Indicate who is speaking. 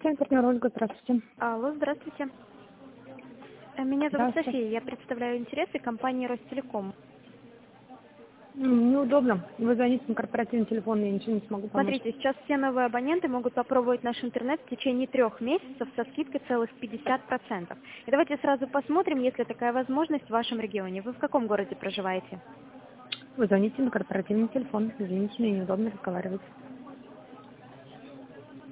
Speaker 1: Здравствуйте, партнер Ольга, здравствуйте.
Speaker 2: Алло, здравствуйте. Меня зовут
Speaker 1: Здравствуйте.
Speaker 2: София, я представляю интересы компании Ростелеком.
Speaker 1: Неудобно. Вы звоните на корпоративный телефон, я ничего не смогу помочь.
Speaker 2: Смотрите, сейчас все новые абоненты могут попробовать наш интернет в течение 3 месяцев со скидкой целых 50%. И давайте сразу посмотрим, есть ли такая возможность в вашем регионе. Вы в каком городе проживаете?
Speaker 1: Вы звоните на корпоративный телефон. Извините, мне неудобно разговаривать.